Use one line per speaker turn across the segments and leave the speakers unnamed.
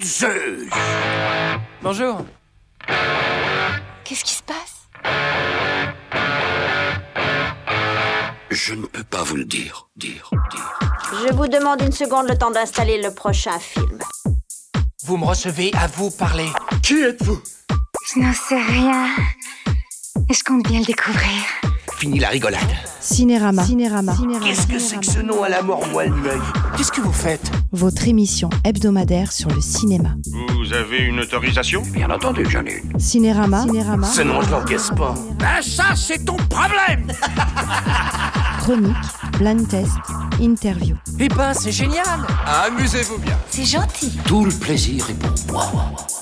de Zeus!
Bonjour.
Qu'est-ce qui se passe?
Je ne peux pas vous le dire.
Je vous demande une seconde, le temps d'installer le prochain film.
Vous me recevez, à vous parler.
Qui êtes-vous?
Je n'en sais rien. Et je compte bien le découvrir.
Fini la rigolade.
Cinérama.
Qu'est-ce que c'est que ce nom à la mort moelle l'œil?
Qu'est-ce que vous faites?
Votre émission hebdomadaire sur le cinéma.
Vous avez une autorisation?
Bien entendu que j'en ai une.
Cinérama.
Ce nom, je l'encaisse pas. Ben ça, c'est ton problème!
Chronique, blind test, interview.
Eh ben, c'est génial. Amusez-vous bien.
C'est gentil.
Tout le plaisir est pour moi.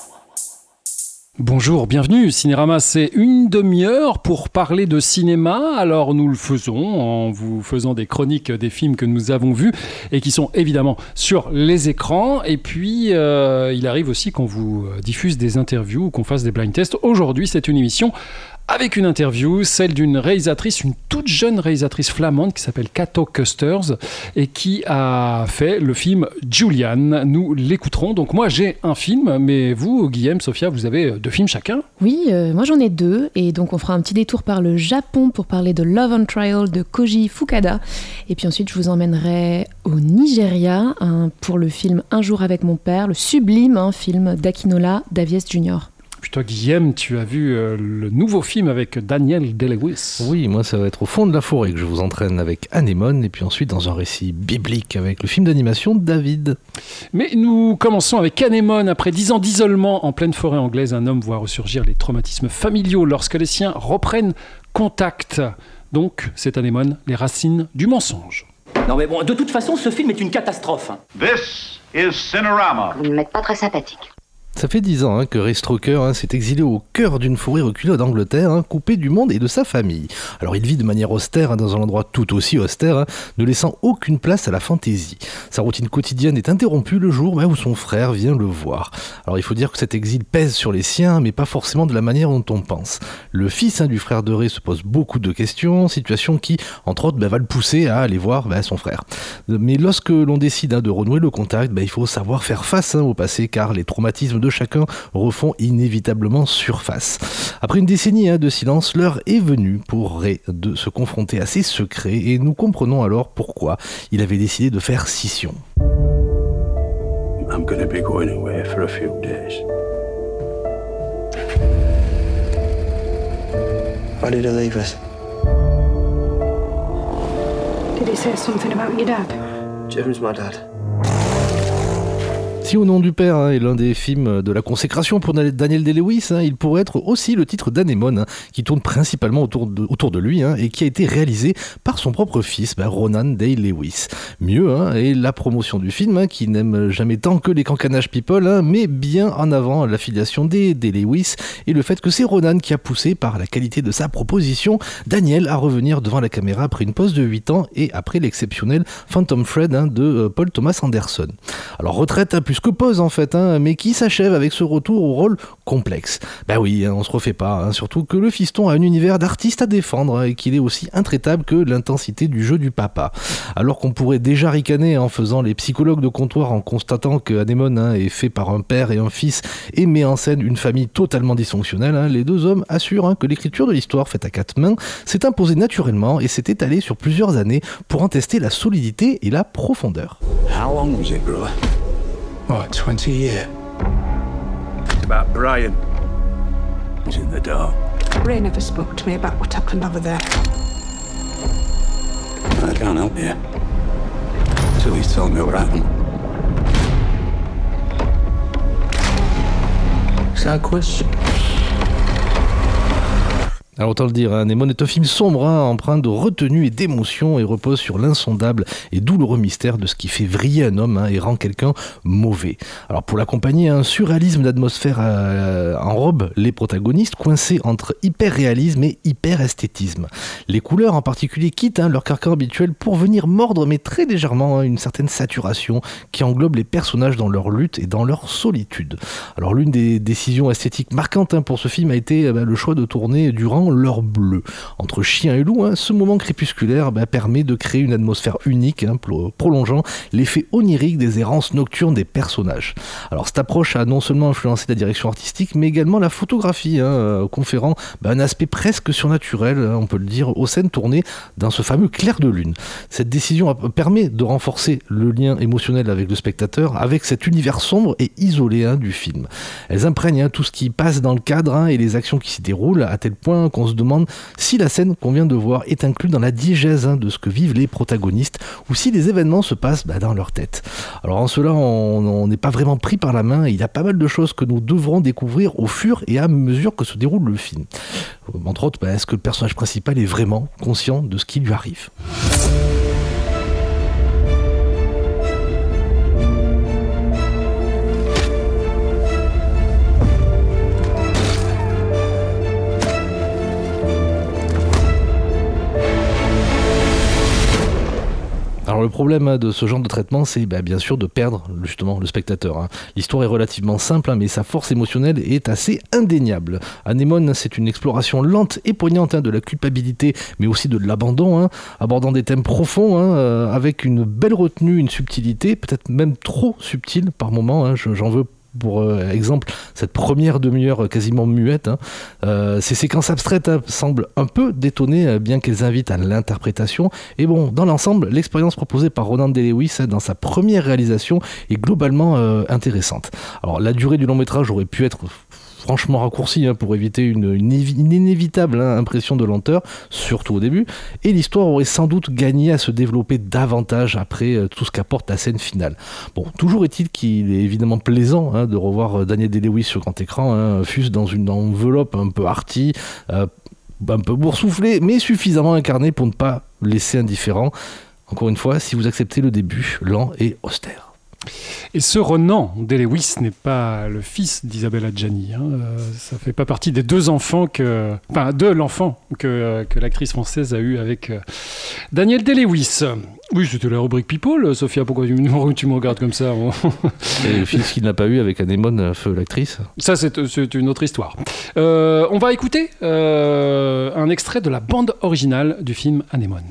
Bonjour, bienvenue. Cinérama, c'est une demi-heure pour parler de cinéma. Alors nous le faisons en vous faisant des chroniques des films que nous avons vus et qui sont évidemment sur les écrans. Et puis il arrive aussi qu'on vous diffuse des interviews ou qu'on fasse des blind tests. Aujourd'hui, c'est une émission avec une interview, celle d'une réalisatrice, une toute jeune réalisatrice flamande qui s'appelle Kato Custers et qui a fait le film Julian. Nous l'écouterons. Donc moi j'ai un film, mais vous, Guillaume, Sophia, vous avez 2 films chacun?
Oui, moi j'en ai 2 et donc on fera un petit détour par le Japon pour parler de Love on Trial de Koji Fukada et puis ensuite je vous emmènerai au Nigeria pour le film Un jour avec mon père, le sublime film d'Akinola Davies Jr.
Puis toi, Guillaume, tu as vu le nouveau film avec Daniel Day-Lewis.
Oui, moi ça va être au fond de la forêt que je vous entraîne avec Anémone et puis ensuite dans un récit biblique avec le film d'animation David.
Mais nous commençons avec Anémone. Après 10 ans d'isolement en pleine forêt anglaise, un homme voit ressurgir les traumatismes familiaux lorsque les siens reprennent contact. Donc, c'est Anémone, les racines du mensonge.
Non mais bon, de toute façon, ce film est une catastrophe.
This is Cinerama.
Vous ne m'êtes pas très sympathique.
Ça fait 10 ans que Ray Stroker s'est exilé au cœur d'une forêt reculée d'Angleterre, coupé du monde et de sa famille. Alors il vit de manière austère dans un endroit tout aussi austère, ne laissant aucune place à la fantaisie. Sa routine quotidienne est interrompue le jour où son frère vient le voir. Alors il faut dire que cet exil pèse sur les siens, mais pas forcément de la manière dont on pense. Le fils du frère de Ray se pose beaucoup de questions, situation qui, entre autres, va le pousser à aller voir son frère. Mais lorsque l'on décide de renouer le contact, il faut savoir faire face au passé, car les traumatismes de chacun refont inévitablement surface. Après une décennie de silence, l'heure est venue pour Ray de se confronter à ses secrets et nous comprenons alors pourquoi il avait décidé de faire scission.
I'm gonna be going away for a few days. Why did he leave us?
Did he say something about your dad?
Jim's my dad.
Si Au nom du père est l'un des films de la consécration pour Daniel Day-Lewis, il pourrait être aussi le titre d'Anémone, qui tourne principalement autour de lui et qui a été réalisé par son propre fils, Ronan Day-Lewis. Mieux est la promotion du film, qui n'aime jamais tant que les cancanages people, mais bien en avant l'affiliation des Day-Lewis et le fait que c'est Ronan qui a poussé, par la qualité de sa proposition, Daniel à revenir devant la caméra après une pause de 8 ans et après l'exceptionnel Phantom Thread de Paul Thomas Anderson. Alors retraite plus que pause en fait, mais qui s'achève avec ce retour au rôle complexe. Oui, on se refait pas, surtout que le fiston a un univers d'artiste à défendre et qu'il est aussi intraitable que l'intensité du jeu du papa. Alors qu'on pourrait déjà ricaner en faisant les psychologues de comptoir en constatant que Anémone est fait par un père et un fils et met en scène une famille totalement dysfonctionnelle, les deux hommes assurent que l'écriture de l'histoire faite à 4 mains s'est imposée naturellement et s'est étalée sur plusieurs années pour en tester la solidité et la profondeur.
How long was it, brother?
What, 20 years?
It's about Brian. He's in the dark.
Ray never spoke to me about what happened over there.
I can't help you. Till he's told me what happened. Is that a question?
Alors autant le dire, Anémone est un film sombre, empreint de retenue et d'émotion et repose sur l'insondable et douloureux mystère de ce qui fait vriller un homme et rend quelqu'un mauvais. Alors pour l'accompagner, un surréalisme d'atmosphère enrobe les protagonistes coincés entre hyper-réalisme et hyper-esthétisme. Les couleurs en particulier quittent leur carcan habituel pour venir mordre mais très légèrement une certaine saturation qui englobe les personnages dans leur lutte et dans leur solitude. Alors l'une des décisions esthétiques marquantes pour ce film a été le choix de tourner durant en leur bleu. Entre chien et loup, ce moment crépusculaire permet de créer une atmosphère unique, prolongeant l'effet onirique des errances nocturnes des personnages. Alors cette approche a non seulement influencé la direction artistique, mais également la photographie, conférant un aspect presque surnaturel, on peut le dire, aux scènes tournées dans ce fameux clair de lune. Cette décision permet de renforcer le lien émotionnel avec le spectateur, avec cet univers sombre et isolé du film. Elles imprègnent tout ce qui passe dans le cadre et les actions qui s'y déroulent, à tel point qu'on se demande si la scène qu'on vient de voir est inclue dans la diégèse de ce que vivent les protagonistes, ou si les événements se passent dans leur tête. Alors en cela, on n'est pas vraiment pris par la main, et il y a pas mal de choses que nous devrons découvrir au fur et à mesure que se déroule le film. Entre autres, est-ce que le personnage principal est vraiment conscient de ce qui lui arrive ? Alors le problème de ce genre de traitement, c'est bien sûr de perdre justement le spectateur. L'histoire est relativement simple, mais sa force émotionnelle est assez indéniable. Anémone, c'est une exploration lente et poignante de la culpabilité, mais aussi de l'abandon, abordant des thèmes profonds, avec une belle retenue, une subtilité, peut-être même trop subtile par moments. J'en veux pour exemple cette première demi-heure quasiment muette. Ces séquences abstraites semblent un peu détonnées, bien qu'elles invitent à l'interprétation. Et bon, dans l'ensemble, l'expérience proposée par Ronan Day Lewis dans sa première réalisation est globalement intéressante. Alors la durée du long métrage aurait pu être franchement raccourci pour éviter une inévitable impression de lenteur, surtout au début, et l'histoire aurait sans doute gagné à se développer davantage après tout ce qu'apporte la scène finale. Bon, toujours est-il qu'il est évidemment plaisant de revoir Daniel Day-Lewis sur grand écran, fût-ce dans une enveloppe un peu arty, un peu boursouflée, mais suffisamment incarnée pour ne pas laisser indifférent. Encore une fois, si vous acceptez le début lent et austère.
Et ce Ronan Day Lewis n'est pas le fils d'Isabelle Adjani. Ça fait pas partie des deux enfants de l'enfant que l'actrice française a eu avec Daniel Day Lewis. Oui, c'était la rubrique People. Sophia, pourquoi tu me regardes comme ça?
Et le fils qu'il n'a pas eu avec Anémone, feu l'actrice.
Ça, c'est une autre histoire. On va écouter un extrait de la bande originale du film Anémone.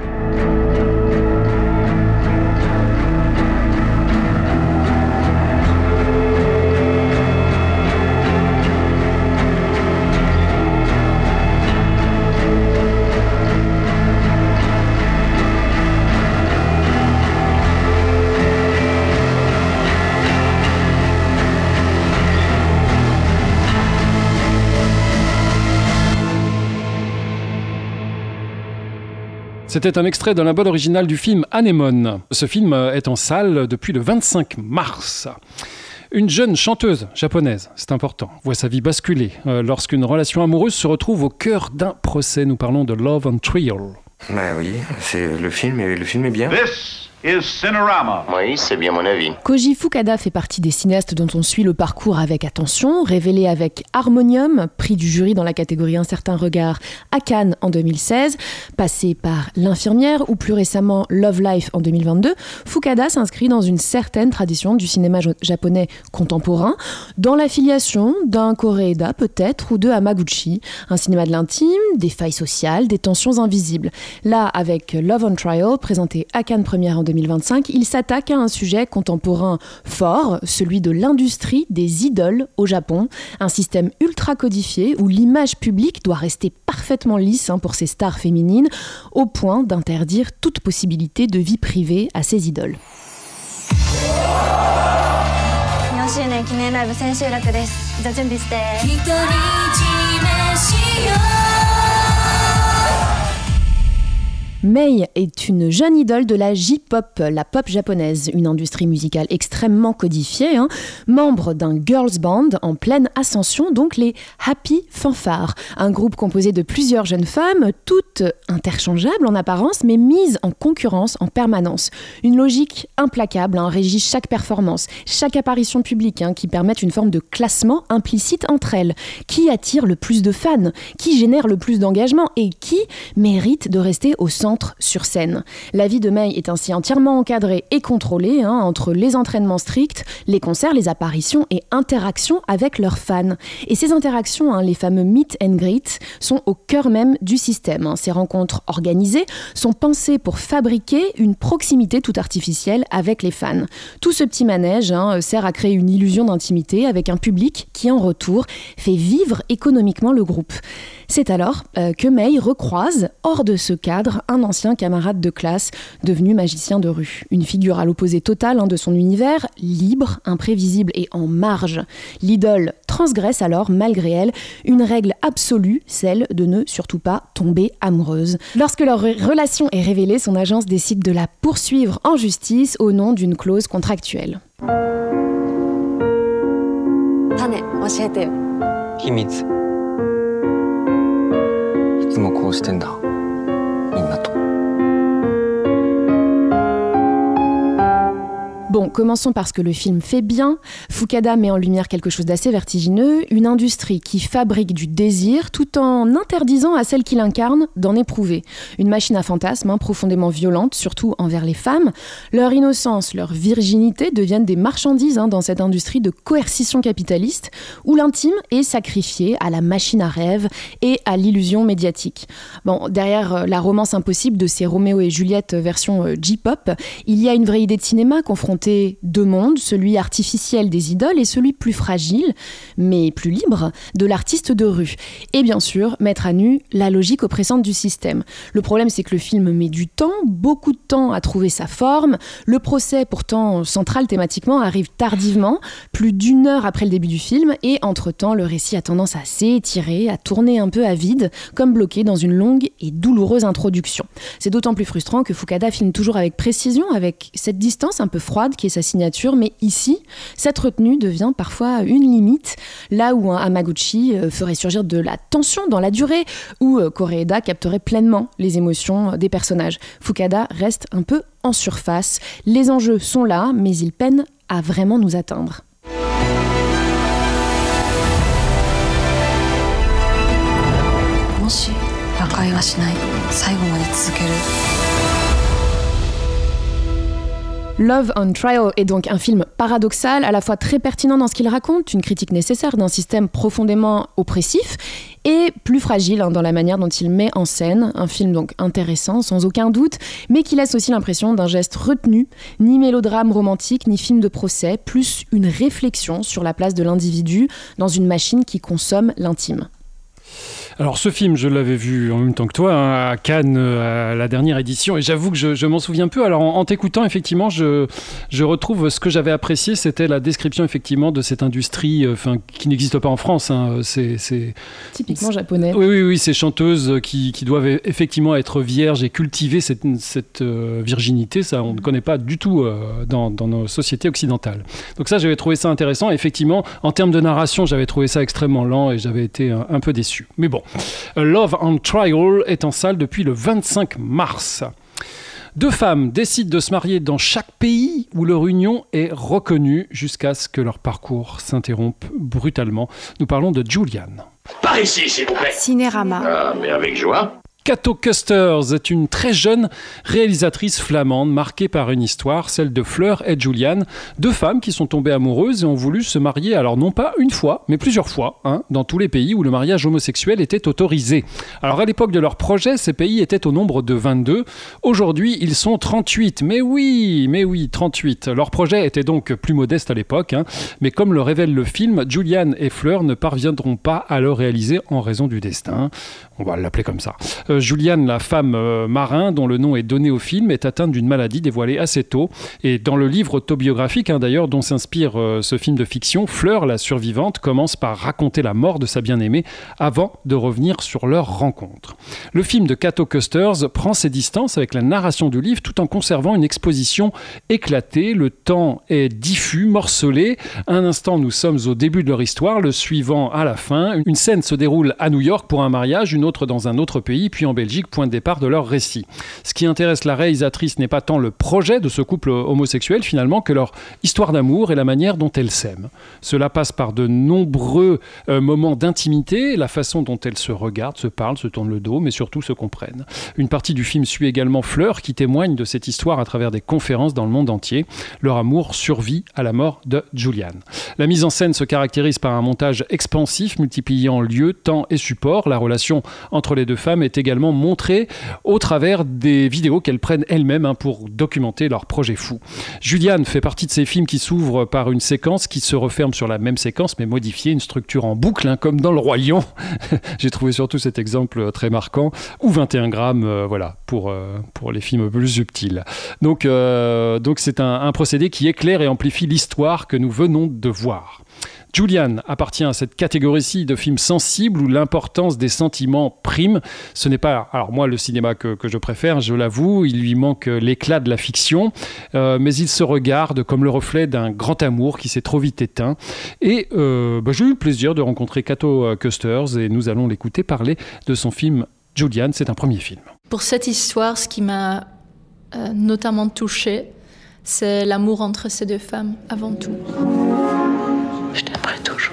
C'était un extrait de la bande originale du film Anémone. Ce film est en salle depuis le 25 mars. Une jeune chanteuse japonaise, c'est important, voit sa vie basculer lorsqu'une relation amoureuse se retrouve au cœur d'un procès. Nous parlons de Love on Trial.
Bah oui, le film est bien.
This is Cinerama.
Oui, c'est bien mon avis.
Koji Fukada fait partie des cinéastes dont on suit le parcours avec attention, révélé avec Harmonium, prix du jury dans la catégorie Un certain regard à Cannes en 2016, passé par L'Infirmière ou plus récemment Love Life en 2022, Fukada s'inscrit dans une certaine tradition du cinéma japonais contemporain, dans l'affiliation d'un Koreeda peut-être ou de Hamaguchi, un cinéma de l'intime, des failles sociales, des tensions invisibles. Là, avec Love on Trial, présenté à Cannes première en 2025, il s'attaque à un sujet contemporain fort, celui de l'industrie des idoles au Japon, un système ultra codifié où l'image publique doit rester parfaitement lisse pour ces stars féminines, au point d'interdire toute possibilité de vie privée à ces idoles. Mei est une jeune idole de la J-pop, la pop japonaise, une industrie musicale extrêmement codifiée, membre d'un girls band en pleine ascension, donc les Happy Fanfares, un groupe composé de plusieurs jeunes femmes, toutes interchangeables en apparence, mais mises en concurrence en permanence. Une logique implacable régit chaque performance, chaque apparition publique, qui permettent une forme de classement implicite entre elles. Qui attire le plus de fans? Qui génère le plus d'engagement? Et qui mérite de rester au centre j'entre sur scène. La vie de May est ainsi entièrement encadrée et contrôlée entre les entraînements stricts, les concerts, les apparitions et interactions avec leurs fans. Et ces interactions, les fameux meet and greet, sont au cœur même du système. Ces rencontres organisées sont pensées pour fabriquer une proximité toute artificielle avec les fans. Tout ce petit manège sert à créer une illusion d'intimité avec un public qui, en retour, fait vivre économiquement le groupe. C'est alors que May recroise, hors de ce cadre, un ancien camarade de classe devenu magicien de rue. Une figure à l'opposé total de son univers, libre, imprévisible et en marge. L'idole transgresse alors, malgré elle, une règle absolue, celle de ne surtout pas tomber amoureuse. Lorsque leur relation est révélée, son agence décide de la poursuivre en justice au nom d'une clause contractuelle.
教えてよ。秘密。いつもこうしてんだ。みんなと。
Bon, commençons par ce que le film fait bien. Fukada met en lumière quelque chose d'assez vertigineux, une industrie qui fabrique du désir tout en interdisant à celle qui l'incarne d'en éprouver. Une machine à fantasmes profondément violente, surtout envers les femmes. Leur innocence, leur virginité deviennent des marchandises dans cette industrie de coercition capitaliste où l'intime est sacrifié à la machine à rêve et à l'illusion médiatique. Bon, derrière la romance impossible de ces Roméo et Juliette version J-pop, il y a une vraie idée de cinéma confrontée deux mondes, celui artificiel des idoles et celui plus fragile, mais plus libre, de l'artiste de rue. Et bien sûr, mettre à nu la logique oppressante du système. Le problème, c'est que le film met du temps, beaucoup de temps à trouver sa forme. Le procès, pourtant central thématiquement, arrive tardivement, plus d'1 heure après le début du film, et entre-temps, le récit a tendance à s'étirer, à tourner un peu à vide, comme bloqué dans une longue et douloureuse introduction. C'est d'autant plus frustrant que Fukada filme toujours avec précision, avec cette distance un peu froide qui est sa signature, mais ici, cette retenue devient parfois une limite, là où un Hamaguchi ferait surgir de la tension dans la durée, où Koreeda capterait pleinement les émotions des personnages. Fukada reste un peu en surface, les enjeux sont là, mais ils peinent à vraiment nous atteindre. Love on Trial est donc un film paradoxal, à la fois très pertinent dans ce qu'il raconte, une critique nécessaire d'un système profondément oppressif, et plus fragile dans la manière dont il met en scène. Un film donc intéressant, sans aucun doute, mais qui laisse aussi l'impression d'un geste retenu, ni mélodrame romantique, ni film de procès, plus une réflexion sur la place de l'individu dans une machine qui consomme l'intime.
Alors ce film, je l'avais vu en même temps que toi à Cannes, à la dernière édition, et j'avoue que je m'en souviens peu. Alors en t'écoutant, effectivement, je retrouve ce que j'avais apprécié, c'était la description effectivement de cette industrie qui n'existe pas en France. C'est
typiquement japonais.
Oui, ces chanteuses qui doivent effectivement être vierges et cultiver cette virginité, ça on ne connaît pas du tout dans nos sociétés occidentales. Donc ça, j'avais trouvé ça intéressant. Effectivement, en termes de narration, j'avais trouvé ça extrêmement lent et j'avais été un peu déçu. Mais bon, Love on Trial est en salle depuis le 25 mars. 2 femmes décident de se marier dans chaque pays où leur union est reconnue jusqu'à ce que leur parcours s'interrompe brutalement. Nous parlons de Julian.
Par ici, s'il vous plaît.
Cinérama.
Ah, mais avec joie.
Cato Custers est une très jeune réalisatrice flamande marquée par une histoire, celle de Fleur et Julian, 2 femmes qui sont tombées amoureuses et ont voulu se marier, alors non pas une fois, mais plusieurs fois, dans tous les pays où le mariage homosexuel était autorisé. Alors à l'époque de leur projet, ces pays étaient au nombre de 22. Aujourd'hui, ils sont 38. Mais oui, 38. Leur projet était donc plus modeste à l'époque, mais comme le révèle le film, Julian et Fleur ne parviendront pas à le réaliser en raison du destin. On va l'appeler comme ça. Julian, la femme marin dont le nom est donné au film, est atteinte d'une maladie dévoilée assez tôt. Et dans le livre autobiographique, d'ailleurs, dont s'inspire ce film de fiction, Fleur, la survivante, commence par raconter la mort de sa bien-aimée avant de revenir sur leur rencontre. Le film de Cato Custers prend ses distances avec la narration du livre tout en conservant une exposition éclatée. Le temps est diffus, morcelé. Un instant, nous sommes au début de leur histoire, le suivant à la fin. Une scène se déroule à New York pour un mariage, une autre dans un autre pays, puis en Belgique, point de départ de leur récit. Ce qui intéresse la réalisatrice n'est pas tant le projet de ce couple homosexuel finalement que leur histoire d'amour et la manière dont elles s'aiment. Cela passe par de nombreux moments d'intimité, la façon dont elles se regardent, se parlent, se tournent le dos, mais surtout se comprennent. Une partie du film suit également Fleur qui témoigne de cette histoire à travers des conférences dans le monde entier. Leur amour survit à la mort de Julian. La mise en scène se caractérise par un montage expansif multipliant lieux, temps et supports. La relation entre les deux femmes est également montrée au travers des vidéos qu'elles prennent elles-mêmes pour documenter leur projet fou. Julian fait partie de ces films qui s'ouvrent par une séquence qui se referme sur la même séquence mais modifiée, une structure en boucle, comme dans Le Roi Lion. J'ai trouvé surtout cet exemple très marquant, ou 21 grammes, pour les films plus subtils. Donc c'est un procédé qui éclaire et amplifie l'histoire que nous venons de voir. Julian appartient à cette catégorie-ci de films sensibles où l'importance des sentiments prime. Ce n'est pas, alors moi, le cinéma que je préfère, je l'avoue, il lui manque l'éclat de la fiction, mais il se regarde comme le reflet d'un grand amour qui s'est trop vite éteint. Et j'ai eu le plaisir de rencontrer Cato Custers et nous allons l'écouter parler de son film Julian. C'est un premier film.
Pour cette histoire, ce qui m'a notamment touchée, c'est l'amour entre ces deux femmes, avant tout.
Je t'aimerai toujours.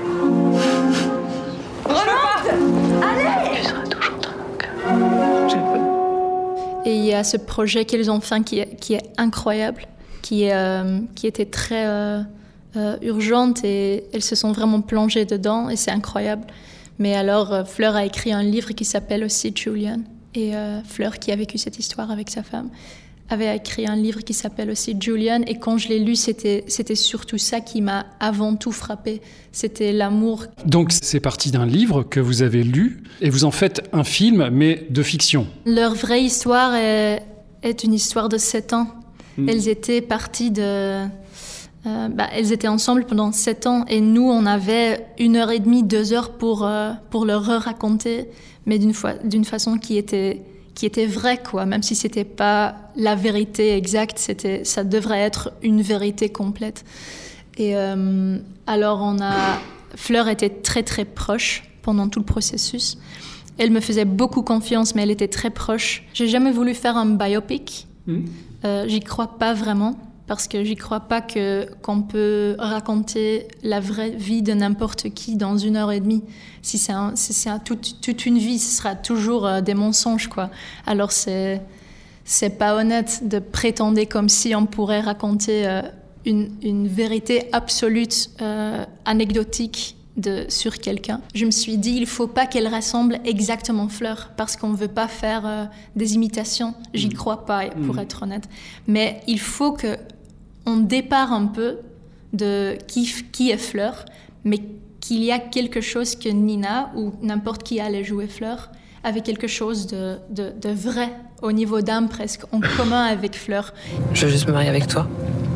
Rolande, allez!
Tu seras toujours dans mon cœur. Je veux.
Et il y a ce projet qu'elles ont fait qui est incroyable, qui était très urgente et elles se sont vraiment plongées dedans et c'est incroyable. Mais alors, Fleur a écrit un livre qui s'appelle aussi Julian. Et Fleur, qui a vécu cette histoire avec sa femme, avait écrit un livre qui s'appelle aussi Julian. Et quand je l'ai lu, c'était surtout ça qui m'a avant tout frappée. C'était l'amour. Donc c'est parti d'un livre que vous avez lu et vous en faites un film, mais de fiction. Leur vraie histoire est une histoire de 7 ans. Elles étaient parties de... elles étaient ensemble pendant 7 ans et nous, on avait 1h30, 2 heures pour leur raconter, mais d'une façon qui était vraie, quoi. Même si c'était pas la vérité exacte, ça devrait être une vérité complète. Et alors Fleur était très très proche pendant tout le processus. Elle me faisait beaucoup confiance, mais elle était très proche. J'ai jamais voulu faire un biopic. J'y crois pas vraiment. Parce que j'y crois pas qu'on peut raconter la vraie vie de n'importe qui dans 1h30. Si c'est toute une vie, ce sera toujours des mensonges, quoi. Alors c'est pas honnête de prétendre comme si on pourrait raconter une vérité absolue, anecdotique sur quelqu'un. Je me suis dit, il faut pas qu'elle ressemble exactement Fleur, parce qu'on veut pas faire des imitations. J'y crois pas, pour être honnête. Mais il faut que on départ un peu de qui est Fleur, mais qu'il y a quelque chose que Nina ou n'importe qui allait jouer Fleur avait quelque chose de vrai au niveau d'âme presque en commun avec Fleur.
Je veux juste me marier avec toi.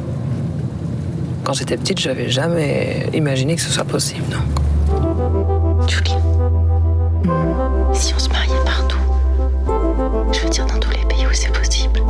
Quand j'étais petite, j'avais jamais imaginé que ce soit possible, non.
Julie, si on se mariait partout, je veux dire dans tous les pays où c'est possible.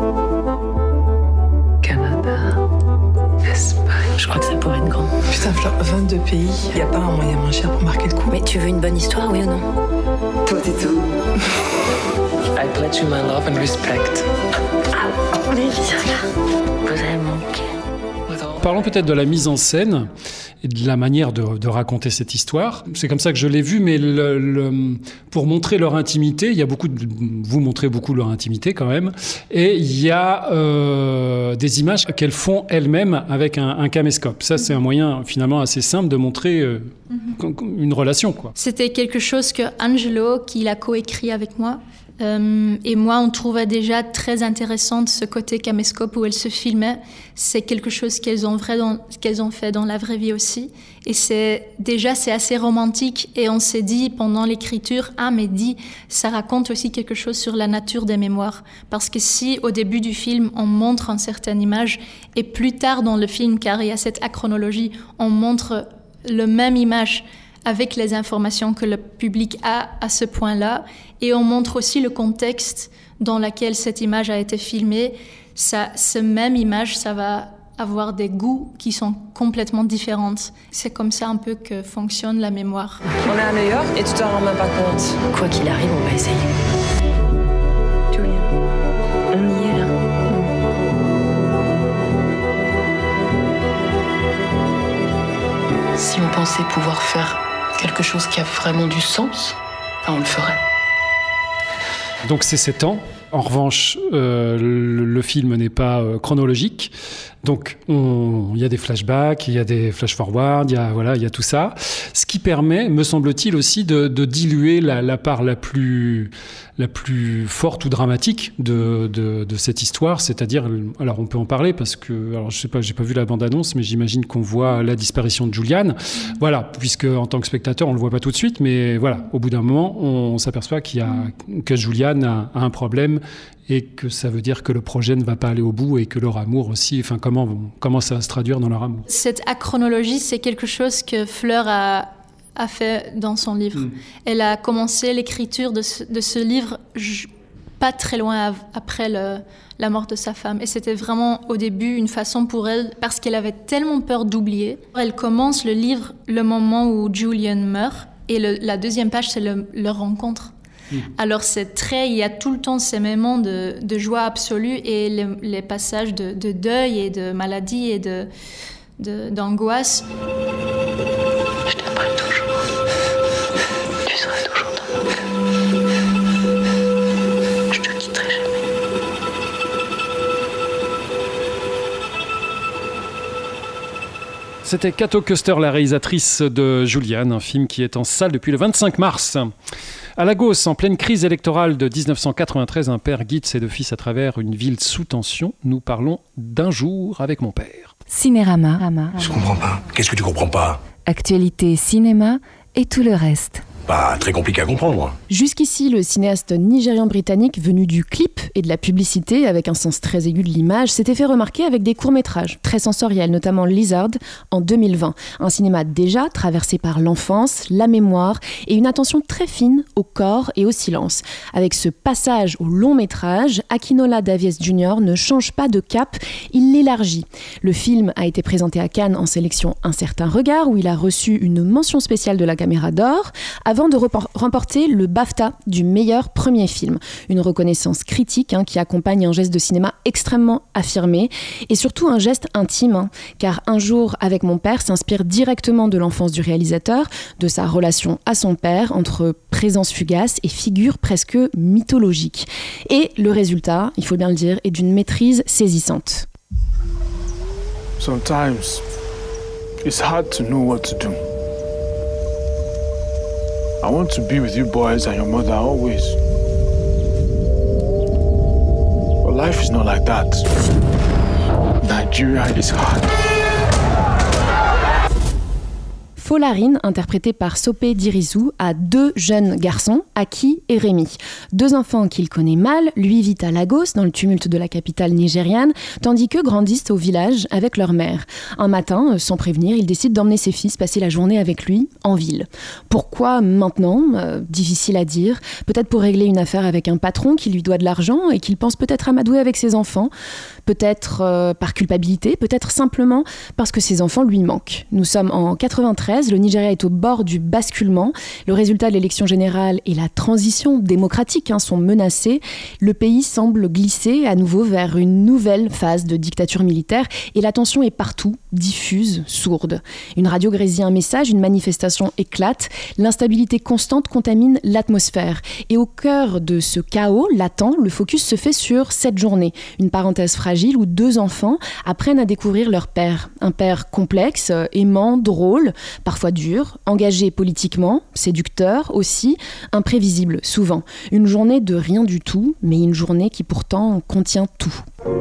Canada, Espagne.
Je crois que ça pourrait être grand.
Putain, Fleur, 22 pays, y a pas un moyen moins cher pour marquer le coup.
Mais tu veux une bonne histoire, oui ou non?
Toi, t'es tout. I pledge you my love and respect.
Ah, Olivia, vous avez manqué.
Parlons peut-être de la mise en scène et de la manière de raconter cette histoire. C'est comme ça que je l'ai vu, mais pour montrer leur intimité, vous montrez beaucoup leur intimité quand même, et il y a des images qu'elles font elles-mêmes avec un caméscope. Ça, c'est un moyen finalement assez simple de montrer une relation, quoi.
C'était quelque chose que Angelo, qui l'a coécrit avec moi, et moi, on trouvait déjà très intéressant ce côté caméscope où elles se filmaient. C'est quelque chose qu'elles ont fait dans la vraie vie aussi. Et c'est assez romantique. Et on s'est dit pendant l'écriture, mais ça raconte aussi quelque chose sur la nature des mémoires. Parce que si au début du film, on montre une certaine image, et plus tard dans le film, car il y a cette achronologie, on montre le même image avec les informations que le public a à ce point-là. Et on montre aussi le contexte dans lequel cette image a été filmée. Ce même image, ça va avoir des goûts qui sont complètement différents. C'est comme ça un peu que fonctionne la mémoire.
On est à New York et tu t'en rends même pas compte.
Quoi qu'il arrive, on va essayer. Si on pensait pouvoir faire quelque chose qui a vraiment du sens, on le ferait.
Donc c'est 7 ans. En revanche, le film n'est pas chronologique. Donc, il y a des flashbacks, il y a des flash-forward, il y a tout ça. Ce qui permet, me semble-t-il, aussi de diluer la part la plus forte ou dramatique de cette histoire. C'est-à-dire, alors on peut en parler parce que, alors je sais pas, j'ai pas vu la bande-annonce, mais j'imagine qu'on voit la disparition de Julian. Voilà, puisque en tant que spectateur, on le voit pas tout de suite, mais voilà, au bout d'un moment, on s'aperçoit que Julian a un problème et que ça veut dire que le projet ne va pas aller au bout et que leur amour aussi, enfin comment ça va se traduire dans leur amour.
Cette achronologie, c'est quelque chose que Fleur a fait dans son livre. Elle a commencé l'écriture de ce livre pas très loin après la mort de sa femme. Et c'était vraiment au début une façon pour elle, parce qu'elle avait tellement peur d'oublier. Elle commence le livre le moment où Julian meurt et la deuxième page, c'est leur rencontre. Alors il y a tout le temps ces moments de joie absolue et les passages de deuil et de maladie et d'angoisse.
Je t'aimerai toujours. Tu seras toujours dans mon cœur. Je te quitterai jamais.
C'était Cato Custer, la réalisatrice de Julian, un film qui est en salle depuis le 25 mars. À Lagos, en pleine crise électorale de 1993, un père guide ses 2 fils à travers une ville sous tension. Nous parlons d'Un jour avec mon père.
Cinérama.
Je comprends pas. Qu'est-ce que tu comprends pas?
Actualité, cinéma et tout le reste.
Pas très compliqué à comprendre.
Jusqu'ici, le cinéaste nigérian-britannique venu du clip et de la publicité, avec un sens très aigu de l'image, s'était fait remarquer avec des courts-métrages très sensoriels, notamment Lizard en 2020. Un cinéma déjà traversé par l'enfance, la mémoire et une attention très fine au corps et au silence. Avec ce passage au long-métrage, Akinola Davies Jr. ne change pas de cap, il l'élargit. Le film a été présenté à Cannes en sélection Un certain regard, où il a reçu une mention spéciale de la Caméra d'Or, avant de remporter le BAFTA du meilleur premier film. Une reconnaissance critique qui accompagne un geste de cinéma extrêmement affirmé et surtout un geste intime, car Un jour avec mon père s'inspire directement de l'enfance du réalisateur, de sa relation à son père, entre présence fugace et figure presque mythologique. Et le résultat, il faut bien le dire, est d'une maîtrise saisissante.
Sometimes it's hard to know what to do. I want to be with you boys and your mother always. But life is not like that. Nigeria is hard.
Folarine, interprété par Sopé Dirisu, a 2 jeunes garçons, Aki et Rémi. 2 enfants qu'il connaît mal, lui vit à Lagos, dans le tumulte de la capitale nigériane, tandis qu'eux grandissent au village avec leur mère. Un matin, sans prévenir, il décide d'emmener ses fils passer la journée avec lui en ville. Pourquoi maintenant ? Difficile à dire. Peut-être pour régler une affaire avec un patron qui lui doit de l'argent et qu'il pense peut-être amadouer avec ses enfants. Peut-être par culpabilité, peut-être simplement parce que ses enfants lui manquent. Nous sommes en 93. Le Nigeria est au bord du basculement. Le résultat de l'élection générale et la transition démocratique sont menacés. Le pays semble glisser à nouveau vers une nouvelle phase de dictature militaire et la tension est partout, diffuse, sourde. Une radio grésille un message, une manifestation éclate. L'instabilité constante contamine l'atmosphère. Et au cœur de ce chaos latent, le focus se fait sur cette journée. Une parenthèse fragile où 2 enfants apprennent à découvrir leur père. Un père complexe, aimant, drôle, parfois dur, engagé politiquement, séducteur aussi, imprévisible souvent. Une journée de rien du tout, mais une journée qui pourtant contient tout.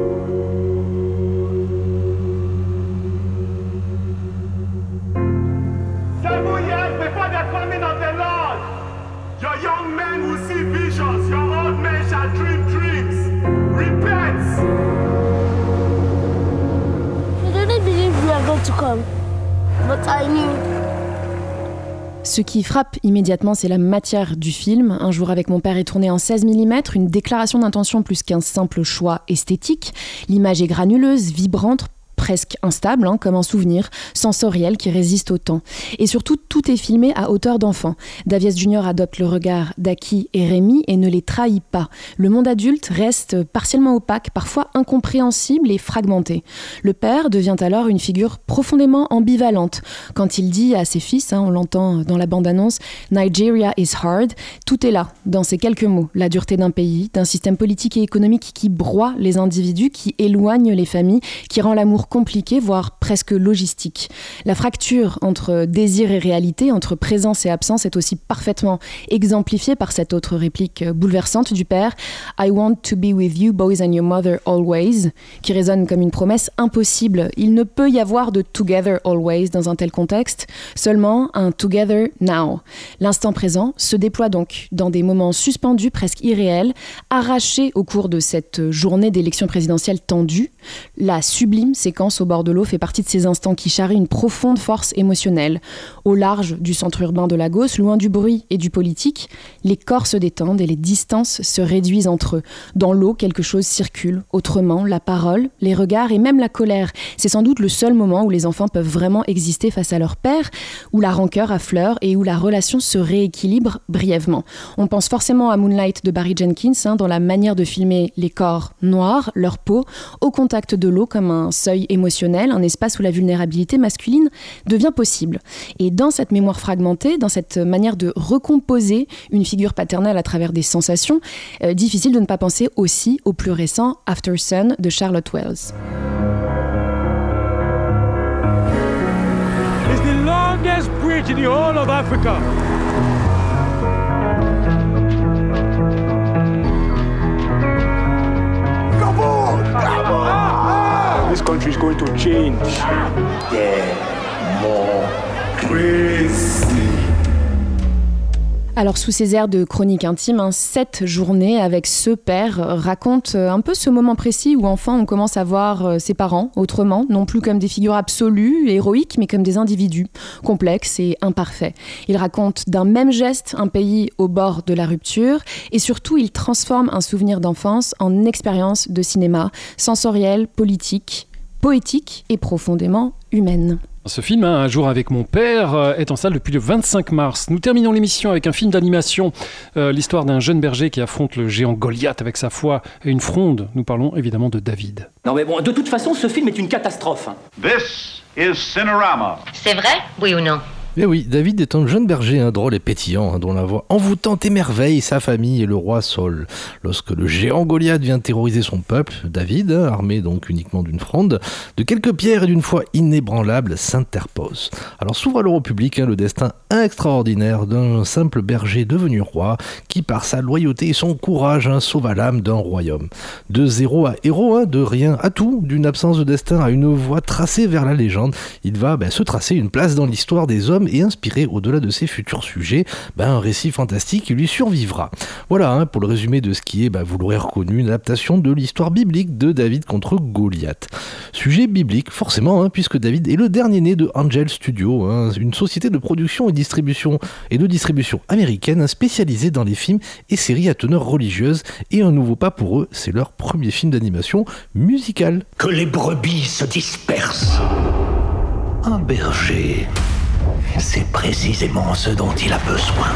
Ce qui frappe immédiatement, c'est la matière du film. Un jour avec mon père est tourné en 16 mm, une déclaration d'intention plus qu'un simple choix esthétique. L'image est granuleuse, vibrante, presque instable, comme un souvenir sensoriel qui résiste au temps. Et surtout, tout est filmé à hauteur d'enfant. Davies Jr. adopte le regard d'Aki et Rémi et ne les trahit pas. Le monde adulte reste partiellement opaque, parfois incompréhensible et fragmenté. Le père devient alors une figure profondément ambivalente. Quand il dit à ses fils, on l'entend dans la bande-annonce, « Nigeria is hard », tout est là, dans ces quelques mots. La dureté d'un pays, d'un système politique et économique qui broie les individus, qui éloigne les familles, qui rend l'amour compliqué, voire presque logistique. La fracture entre désir et réalité, entre présence et absence, est aussi parfaitement exemplifiée par cette autre réplique bouleversante du père, « I want to be with you, boys and your mother always », qui résonne comme une promesse impossible. Il ne peut y avoir de « together always » dans un tel contexte, seulement un « together now ». L'instant présent se déploie donc dans des moments suspendus, presque irréels, arrachés au cours de cette journée d'élection présidentielle tendue. La sublime séquence au bord de l'eau fait partie de ces instants qui charrient une profonde force émotionnelle. Au large du centre urbain de Lagos, loin du bruit et du politique, les corps se détendent et les distances se réduisent entre eux. Dans l'eau, quelque chose circule. Autrement, la parole, les regards et même la colère. C'est sans doute le seul moment où les enfants peuvent vraiment exister face à leur père, où la rancœur affleure et où la relation se rééquilibre brièvement. On pense forcément à Moonlight de Barry Jenkins, dans la manière de filmer les corps noirs, leur peau, au contact de l'eau comme un seuil émotionnel, un espace où la vulnérabilité masculine devient possible. Et dans cette mémoire fragmentée, dans cette manière de recomposer une figure paternelle à travers des sensations, difficile de ne pas penser aussi au plus récent After Sun de Charlotte Wells.
It's the longest bridge in the whole of Africa.
This country is going to change. More crazy.
Alors sous ces airs de chronique intime, cette journée avec ce père raconte un peu ce moment précis où enfant on commence à voir ses parents autrement, non plus comme des figures absolues, héroïques, mais comme des individus complexes et imparfaits. Il raconte d'un même geste un pays au bord de la rupture et surtout il transforme un souvenir d'enfance en expérience de cinéma sensorielle, politique, poétique et profondément humaine.
Ce film, Un jour avec mon père, est en salle depuis le 25 mars. Nous terminons l'émission avec un film d'animation, l'histoire d'un jeune berger qui affronte le géant Goliath avec sa foi et une fronde. Nous parlons évidemment de David.
Non mais bon, de toute façon, ce film est une catastrophe.
This is Cinerama.
C'est vrai, oui ou non?
Eh oui, David est un jeune berger drôle et pétillant, dont la voix envoûtante émerveille sa famille et le roi Saul. Lorsque le géant Goliath vient terroriser son peuple, David, armé donc uniquement d'une fronde, de quelques pierres et d'une foi inébranlable, s'interpose. Alors s'ouvre alors au public le destin extraordinaire d'un simple berger devenu roi, qui par sa loyauté et son courage sauva l'âme d'un royaume. De zéro à héros, de rien à tout, d'une absence de destin à une voie tracée vers la légende, il va se tracer une place dans l'histoire des hommes et inspirer au-delà de ses futurs sujets un récit fantastique qui lui survivra. Voilà pour le résumé de ce qui est, vous l'aurez reconnu, une adaptation de l'histoire biblique de David contre Goliath. Sujet biblique forcément, puisque David est le dernier né de Angel Studio, une société de production et de distribution américaine spécialisée dans les films et séries à teneur religieuse, et un nouveau pas pour eux, c'est leur premier film d'animation musicale.
Que les brebis se dispersent. Un berger, c'est précisément ce dont il a besoin.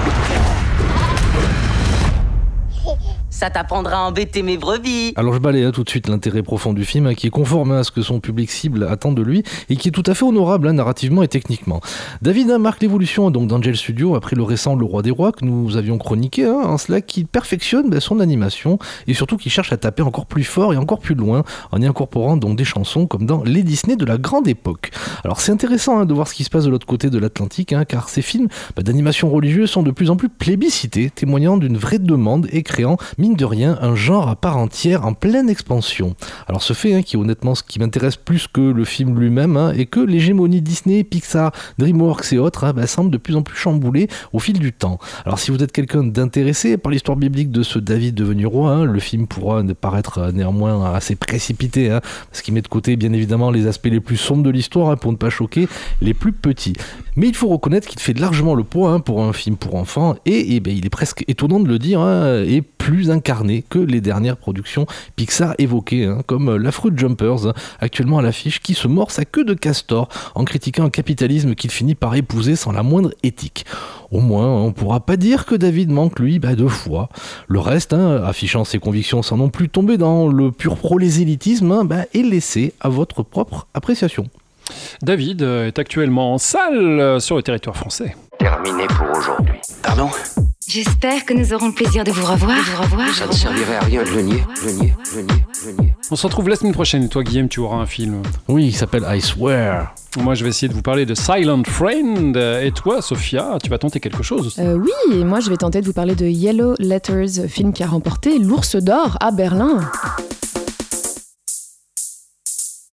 Ça t'apprendra à embêter mes brebis.
Alors je balaye tout de suite l'intérêt profond du film, qui est conforme à ce que son public cible attend de lui et qui est tout à fait honorable narrativement et techniquement. David marque l'évolution donc d'Angel Studio après le récent Le Roi des Rois que nous avions chroniqué, en cela qu'il perfectionne son animation et surtout qu'il cherche à taper encore plus fort et encore plus loin en y incorporant donc des chansons comme dans les Disney de la grande époque. Alors c'est intéressant de voir ce qui se passe de l'autre côté de l'Atlantique, car ces films d'animation religieuse sont de plus en plus plébiscités, témoignant d'une vraie demande et créant mine de rien un genre à part entière en pleine expansion. Alors ce fait qui est honnêtement ce qui m'intéresse plus que le film lui-même, est que l'hégémonie Disney, Pixar, DreamWorks et autres semble de plus en plus chamboulée au fil du temps. Alors si vous êtes quelqu'un d'intéressé par l'histoire biblique de ce David devenu roi, le film pourra paraître néanmoins assez précipité, parce qu'il met de côté bien évidemment les aspects les plus sombres de l'histoire pour ne pas choquer les plus petits. Mais il faut reconnaître qu'il fait largement le poids pour un film pour enfants et il est presque étonnant de le dire, et plus incarné que les dernières productions Pixar évoquées, comme La Fruit Jumpers, actuellement à l'affiche, qui se mord sa queue de castor en critiquant un capitalisme qu'il finit par épouser sans la moindre éthique. Au moins, on ne pourra pas dire que David manque, lui, de foi. Le reste, affichant ses convictions sans non plus tomber dans le pur prolésélytisme, est laissé à votre propre appréciation.
David est actuellement en salle sur le territoire français.
Terminé pour aujourd'hui.
Pardon ?
J'espère que nous aurons le plaisir de vous revoir.
Ça ne servirait à rien de le nier.
On se retrouve la semaine prochaine. Et toi, Guillaume, tu auras un film.
Oui, il s'appelle I Swear.
Moi, je vais essayer de vous parler de Silent Friend. Et toi, Sophia, tu vas tenter quelque chose.
Oui, et moi, je vais tenter de vous parler de Yellow Letters, film qui a remporté l'Ours d'Or à Berlin.